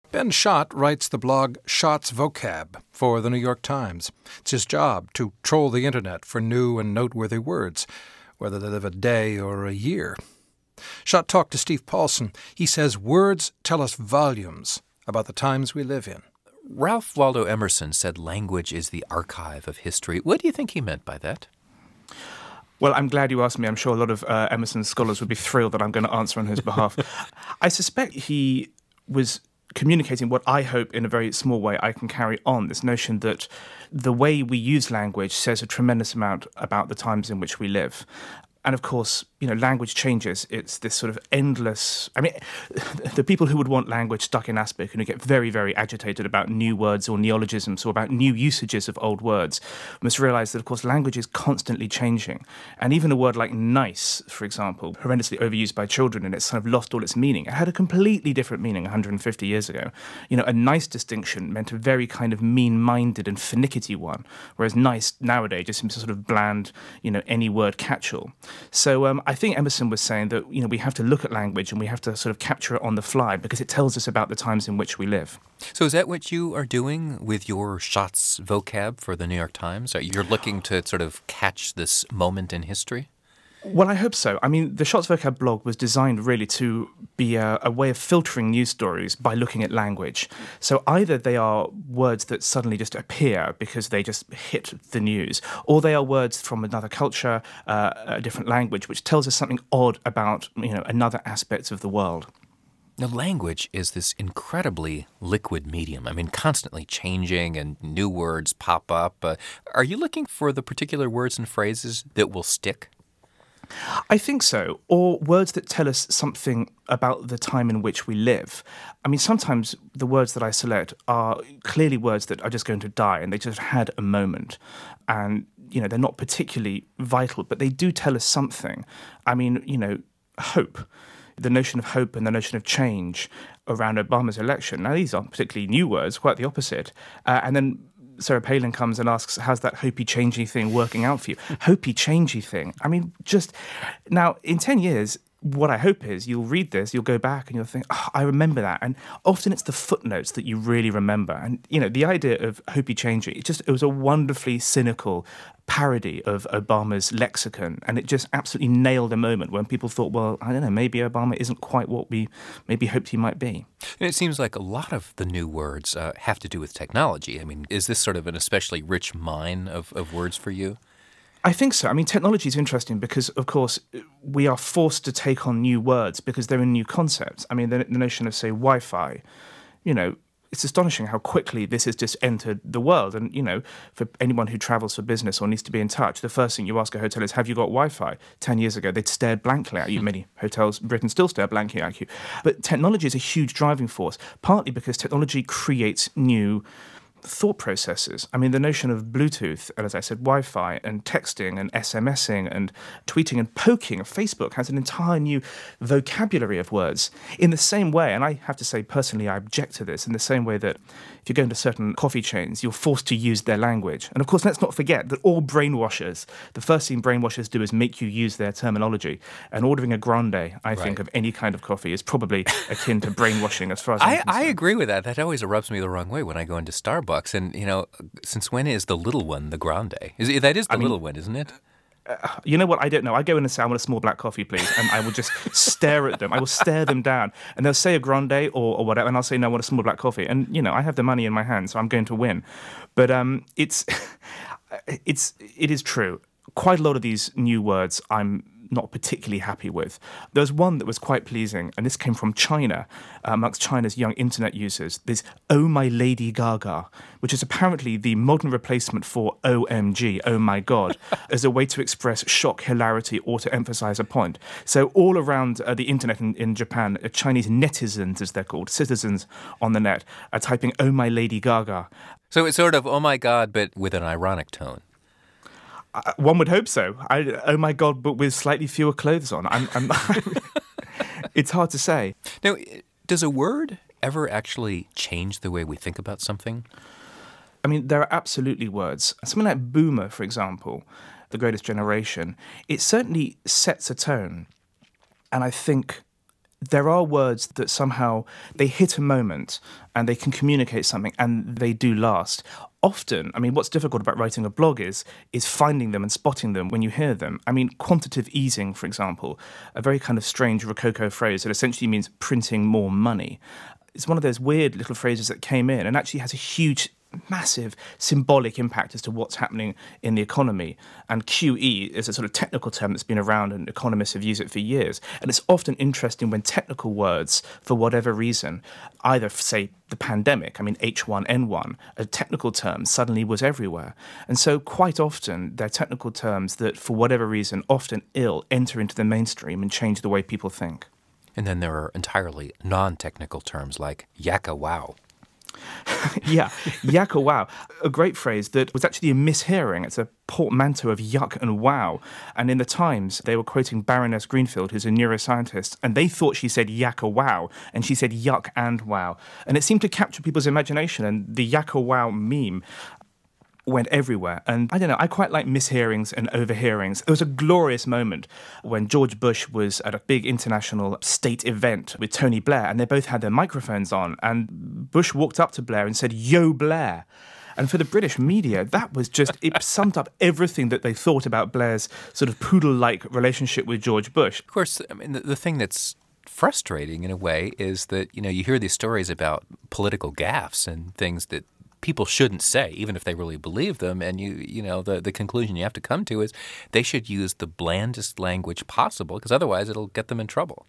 Ben Schott writes the blog Schott's Vocab for the New York Times. It's his job to troll the internet for new and noteworthy words, whether they live a day or a year. Schott talked to Steve Paulson. He says words tell us volumes about the times we live in. Ralph Waldo Emerson said language is the archive of history. What do you think he meant by that? Well, I'm glad you asked me. I'm sure a lot of Emerson's scholars would be thrilled that I'm going to answer on his behalf. I suspect he was communicating what I hope in a very small way I can carry on, this notion that the way we use language says a tremendous amount about the times in which we live. And of course, language changes. It's this sort of endless... the people who would want language stuck in aspic and who get very, very agitated about new words or neologisms or about new usages of old words must realise that, of course, language is constantly changing. And even a word like nice, for example, horrendously overused by children and it's kind of lost all its meaning. It had a completely different meaning 150 years ago. A nice distinction meant a very kind of mean-minded and finicky one, whereas nice nowadays just seems a sort of bland, any word catch-all. So I think Emerson was saying that we have to look at language and we have to sort of capture it on the fly because it tells us about the times in which we live. So is that what you are doing with your Schott's Vocab for the New York Times? You're looking to sort of catch this moment in history? Well, I hope so. The Schott's Vocab blog was designed really to be a way of filtering news stories by looking at language. So either they are words that suddenly just appear because they just hit the news, or they are words from another culture, a different language, which tells us something odd about, another aspect of the world. Now, language is this incredibly liquid medium. Constantly changing and new words pop up. Are you looking for the particular words and phrases that will stick? I think so, or words that tell us something about the time in which we live. Sometimes the words that I select are clearly words that are just going to die and they just had a moment. And, they're not particularly vital, but they do tell us something. Hope. The notion of hope and the notion of change around Obama's election. Now, these aren't particularly new words, quite the opposite. And then Sarah Palin comes and asks, how's that hopey-changey thing working out for you? Hopey-changey thing. Now, in 10 years, what I hope is you'll read this, you'll go back and you'll think, I remember that. And often it's the footnotes that you really remember. And, the idea of hopey-changey, it was a wonderfully cynical parody of Obama's lexicon. And it just absolutely nailed a moment when people thought, well, I don't know, maybe Obama isn't quite what we maybe hoped he might be. And it seems like a lot of the new words have to do with technology. Is this sort of an especially rich mine of words for you? I think so. Technology is interesting because, of course, we are forced to take on new words because they're a new concept. The notion of, say, Wi-Fi, it's astonishing how quickly this has just entered the world. And, for anyone who travels for business or needs to be in touch, the first thing you ask a hotel is, have you got Wi-Fi? 10 years ago, they'd stared blankly at you. Many hotels in Britain still stare blankly at you. But technology is a huge driving force, partly because technology creates new thought processes. The notion of Bluetooth, and as I said, Wi-Fi and texting and SMSing and tweeting and poking. Facebook has an entire new vocabulary of words in the same way, and I have to say personally I object to this, in the same way that if you go into certain coffee chains, you're forced to use their language. And of course, let's not forget that all brainwashers, the first thing brainwashers do is make you use their terminology. And ordering a grande, I think, of any kind of coffee is probably akin to brainwashing as far as I'm concerned. I agree with that. That always rubs me the wrong way when I go into Starbucks. And, since when is the little one the grande? That is the little one, isn't it? You know what? I don't know. I go in and say, I want a small black coffee, please. And I will just stare at them. I will stare them down. And they'll say a grande or whatever. And I'll say, no, I want a small black coffee. And, I have the money in my hand, so I'm going to win. But it is true. Quite a lot of these new words I'm not particularly happy with. There's one that was quite pleasing, and this came from China, amongst China's young internet users, this "Oh my Lady Gaga," which is apparently the modern replacement for OMG, oh my God, as a way to express shock, hilarity, or to emphasize a point. So all around the internet in Japan, Chinese netizens, as they're called, citizens on the net, are typing "Oh my Lady Gaga." So it's sort of "oh my God," but with an ironic tone. One would hope so. Oh my God, but with slightly fewer clothes on. It's hard to say. Now, does a word ever actually change the way we think about something? There are absolutely words. Something like boomer, for example, The Greatest Generation, it certainly sets a tone. And I think there are words that somehow they hit a moment and they can communicate something and they do last. Often, I mean, what's difficult about writing a blog is finding them and spotting them when you hear them. I mean, quantitative easing, for example, a very kind of strange Rococo phrase that essentially means printing more money. It's one of those weird little phrases that came in and actually has a huge, massive symbolic impact as to what's happening in the economy. And QE is a sort of technical term that's been around and economists have used it for years. And it's often interesting when technical words, for whatever reason, either, say, the pandemic, I mean H1N1, a technical term suddenly was everywhere. And so quite often they're technical terms that, for whatever reason, often enter into the mainstream and change the way people think. And then there are entirely non-technical terms like yakka wow. Yeah, yakka wow, a great phrase that was actually a mishearing. It's a portmanteau of yuck and wow. And in the Times, they were quoting Baroness Greenfield, who's a neuroscientist, and they thought she said yakka wow, and she said yuck and wow. And it seemed to capture people's imagination, and the yakka wow meme went everywhere. And I don't know, I quite like mishearings and overhearings. It was a glorious moment when George Bush was at a big international state event with Tony Blair, and they both had their microphones on, and Bush walked up to Blair and said, "Yo, Blair." And for the British media, that was just, it summed up everything that they thought about Blair's sort of poodle-like relationship with George Bush. Of course, I mean, the thing that's frustrating in a way is that, you know, you hear these stories about political gaffes and things that people shouldn't say, even if they really believe them. And you know, the conclusion you have to come to is they should use the blandest language possible, because otherwise it'll get them in trouble.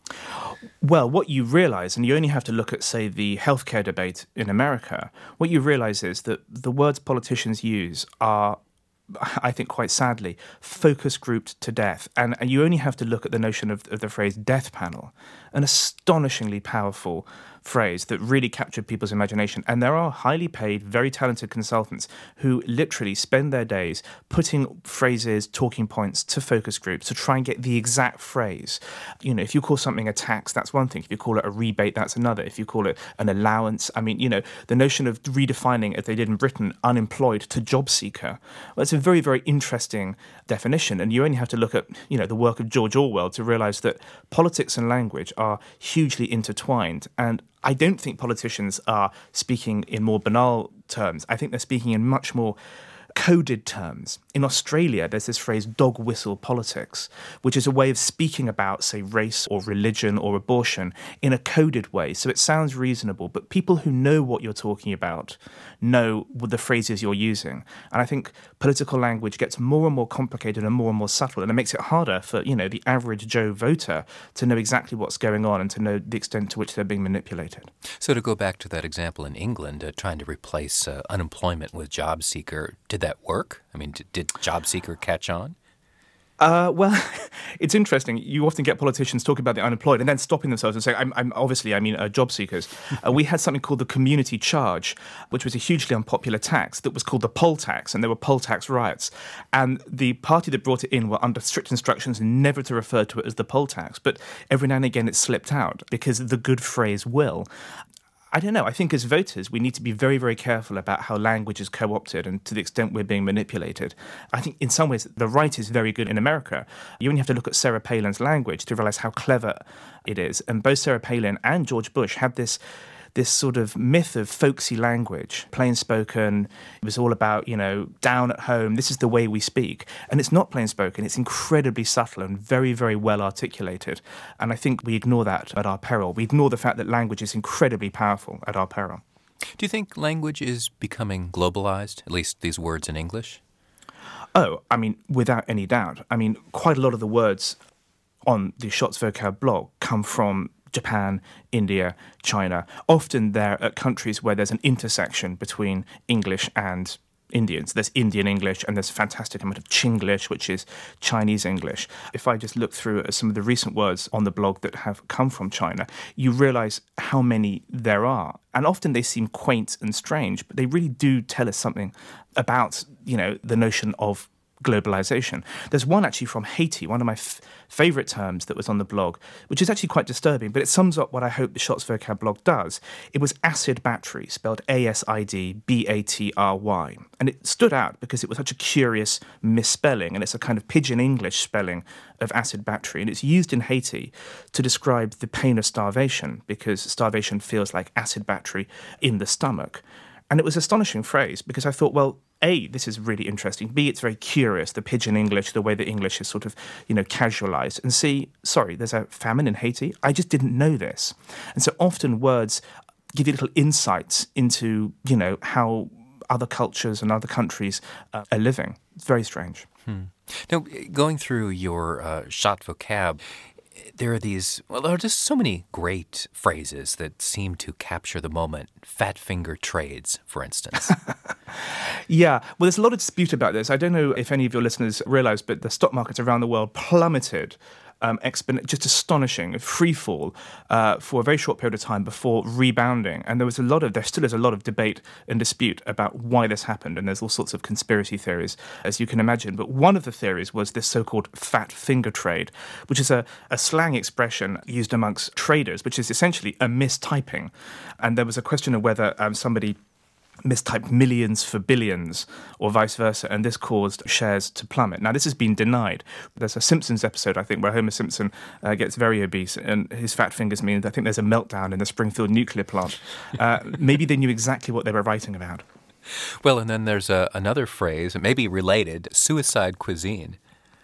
Well, what you realize, and you only have to look at, say, the healthcare debate in America, what you realize is that the words politicians use are, I think quite sadly, focus grouped to death. And you only have to look at the notion of the phrase death panel, an astonishingly powerful phrase that really captured people's imagination. And there are highly paid, very talented consultants who literally spend their days putting phrases, talking points to focus groups to try and get the exact phrase. You know, if you call something a tax, that's one thing. If you call it a rebate, that's another. If you call it an allowance, I mean, you know, the notion of redefining, as they did in Britain, unemployed to job seeker, well, it's a very, very interesting definition. And you only have to look at, you know, the work of George Orwell to realize that politics and language are hugely intertwined. And I don't think politicians are speaking in more banal terms. I think they're speaking in much more coded terms. In Australia, there's this phrase dog whistle politics, which is a way of speaking about, say, race or religion or abortion in a coded way. So it sounds reasonable, but people who know what you're talking about know the phrases you're using. And I think political language gets more and more complicated and more subtle, and it makes it harder for, you know, the average Joe voter to know exactly what's going on and to know the extent to which they're being manipulated. So to go back to that example in England, trying to replace unemployment with job seeker, did that work? I mean, did job seeker catch on? Well, it's interesting. You often get politicians talking about the unemployed and then stopping themselves and saying, I mean job seekers. We had something called the community charge, which was a hugely unpopular tax that was called the poll tax, and there were poll tax riots. And the party that brought it in were under strict instructions never to refer to it as the poll tax. But every now and again it slipped out because the good phrase will. I don't know. I think as voters, we need to be very, very careful about how language is co-opted and to the extent we're being manipulated. I think in some ways the right is very good in America. You only have to look at Sarah Palin's language to realize how clever it is. And both Sarah Palin and George Bush had this sort of myth of folksy language, plain spoken. It was all about, you know, down at home. This is the way we speak. And it's not plain spoken. It's incredibly subtle and very, very well articulated. And I think we ignore that at our peril. We ignore the fact that language is incredibly powerful at our peril. Do you think language is becoming globalized, at least these words in English? Oh, I mean, without any doubt. I mean, quite a lot of the words on the Shots Vocab blog come from Japan, India, China. Often they're at countries where there's an intersection between English and Indians. There's Indian English and there's a fantastic amount of Chinglish, which is Chinese English. If I just look through some of the recent words on the blog that have come from China, you realize how many there are. And often they seem quaint and strange, but they really do tell us something about, you know, the notion of globalization. There's one actually from Haiti, one of my favorite terms that was on the blog, which is actually quite disturbing, but it sums up what I hope the Shots Vocab blog does. It was acid battery, spelled ASIDBATRY. And it stood out because it was such a curious misspelling, and it's a kind of pidgin English spelling of acid battery. And it's used in Haiti to describe the pain of starvation, because starvation feels like acid battery in the stomach. And it was an astonishing phrase because I thought, well, A, this is really interesting. B, it's very curious, the pidgin English, the way that English is sort of, casualized. And C, sorry, there's a famine in Haiti. I just didn't know this. And so often words give you little insights into, how other cultures and other countries are living. It's very strange. Now, going through your shot vocab, there are there are just so many great phrases that seem to capture the moment. Fat finger trades, for instance. Yeah, well, there's a lot of dispute about this. I don't know if any of your listeners realize, but the stock markets around the world plummeted. Just astonishing, free fall for a very short period of time before rebounding. And there still is a lot of debate and dispute about why this happened. And there's all sorts of conspiracy theories, as you can imagine. But one of the theories was this so-called fat finger trade, which is a slang expression used amongst traders, which is essentially a mistyping. And there was a question of whether somebody mistyped millions for billions or vice versa, and this caused shares to plummet. Now, this has been denied. There's a Simpsons episode, I think, where Homer Simpson gets very obese and his fat fingers mean, I think there's a meltdown in the Springfield nuclear plant. Maybe they knew exactly what they were writing about. Well, and then there's another phrase, maybe related, suicide cuisine.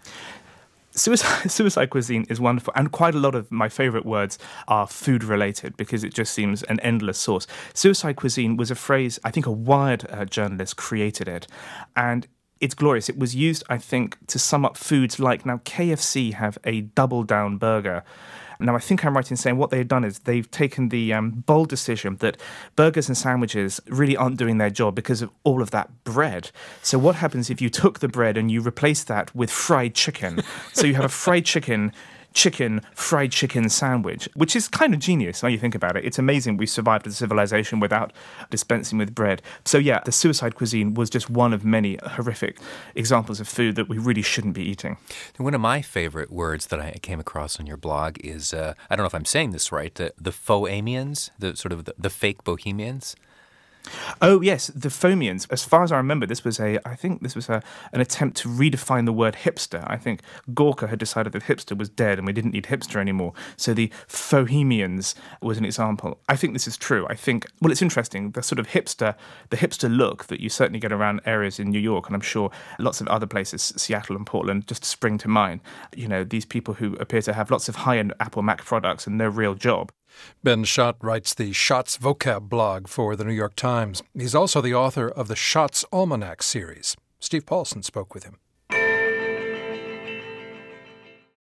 Suicide cuisine is wonderful, and quite a lot of my favourite words are food-related because it just seems an endless source. Suicide cuisine was a phrase, I think a Wired journalist created it, and it's glorious. It was used, I think, to sum up foods like, now KFC have a Double Down burger. Now, I think I'm right in saying what they've done is they've taken the bold decision that burgers and sandwiches really aren't doing their job because of all of that bread. So what happens if you took the bread and you replace that with fried chicken? So you have a fried fried chicken sandwich, which is kind of genius when you think about it. It's amazing we survived as a civilization without dispensing with bread. So yeah, the suicide cuisine was just one of many horrific examples of food that we really shouldn't be eating. One of my favorite words that I came across on your blog is, I don't know if I'm saying this right, the Foamians, the fake bohemians. Oh, yes, the Foamians. As far as I remember, this was an attempt to redefine the word hipster. I think Gorka had decided that hipster was dead and we didn't need hipster anymore. So the Foamians was an example. I think this is true. It's interesting, the sort of the hipster look that you certainly get around areas in New York, and I'm sure lots of other places, Seattle and Portland, just spring to mind. These people who appear to have lots of high-end Apple Mac products and no real job. Ben Schott writes the Shots Vocab blog for the New York Times. He's also the author of the Shots Almanac series. Steve Paulson spoke with him.